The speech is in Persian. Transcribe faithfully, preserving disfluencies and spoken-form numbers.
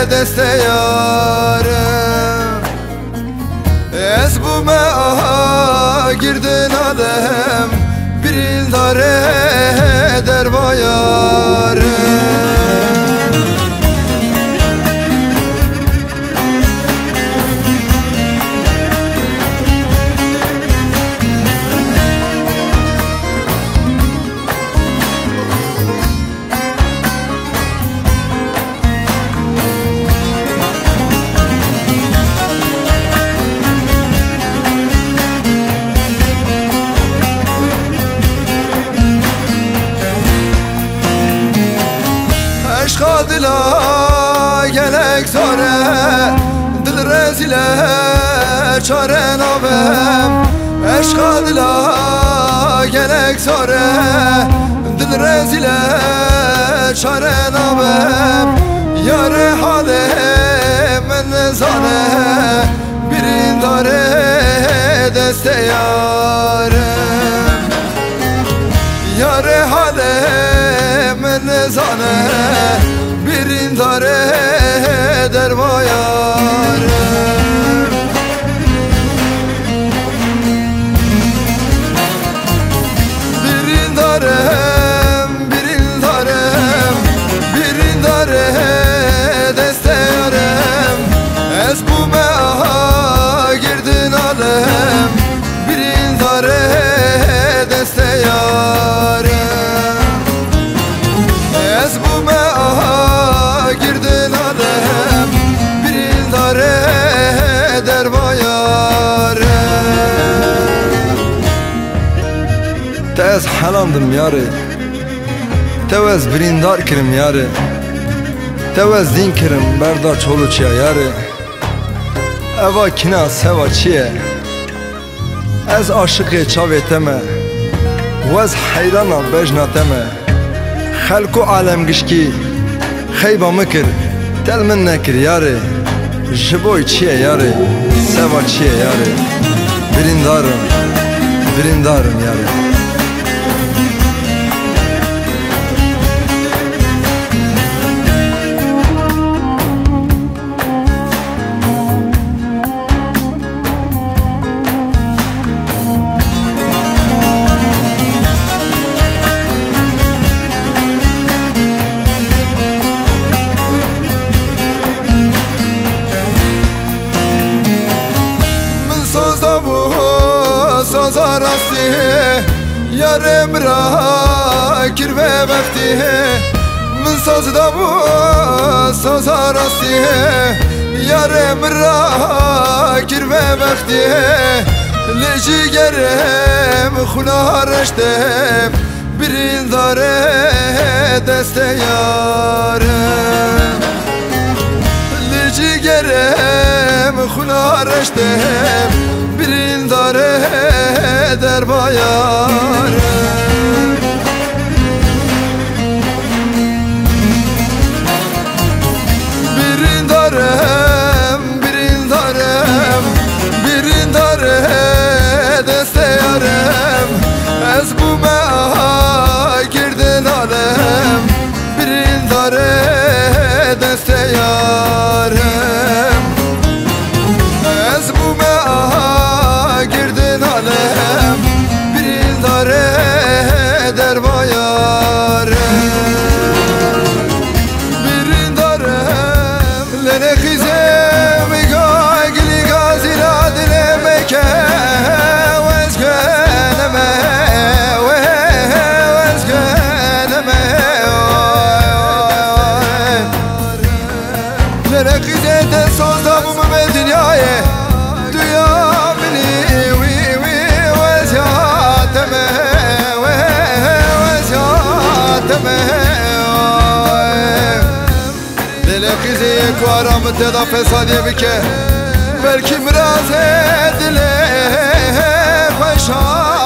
دست یارم از بومه آها گردن آدم بیرین داره در بایارم عشق دلا گلک زاره دل رزیله چاره نابم عشق دلا گلک زاره دل رزیله چاره نابم یار حال من زانه بیرین داره دست یارم یار حال من زانه بیرین داره در بایارم بیرین دارم بیرین دارم بیرین داره دست یارم از بومه آها گردن آدم بیرین داره دست یارم از بومه آها گردن آدم بیرین داره در بایارم تا از حلاندم یاره تا از بریندار کرم یاره تا از دین کرم بردا چولو چیا یاره اوا کنا سوا چیه از عاشق چاویتمه و از حیرانا بجناتمه خلق و عالم گشکی خیبا مکر دل من نکر یاره جبوی چیه یاره سوا چیه یاره بریندارم بریندارم یاره سازا راستی یارم را کر به وقتی من ساز دا بو سازا راستی یارم را کر به وقتی لجی گرم خونه رشتم برین داره دست یارم لجی گرم خونه رشتم برین داره در بایارم برین دارم برین دارم برین داره دست یارم از بومه آها گردن آدم برین داره دست یارم از بومه آها گردن آدم بیرین داره در بایارم بیرین دارم لنه خیزه میگاه گلی گازی را دل مکه وز گنمه وز گنمه لنه خیزه دستان دابوم به دنیای دل خیزی کارم تدا فسادی بکه بلکی مراز دل خوشا